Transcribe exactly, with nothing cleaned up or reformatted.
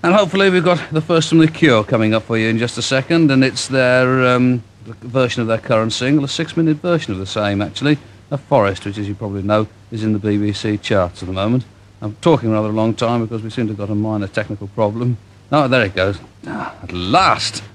And hopefully we've got the first from The Cure coming up for you in just a second, and it's their um, version of their current single, a six-minute version of the same, actually. A Forest, which, as you probably know, is in the B B C charts at the moment. I'm talking rather a long time because we seem to have got a minor technical problem. Oh, there it goes. Ah, at last!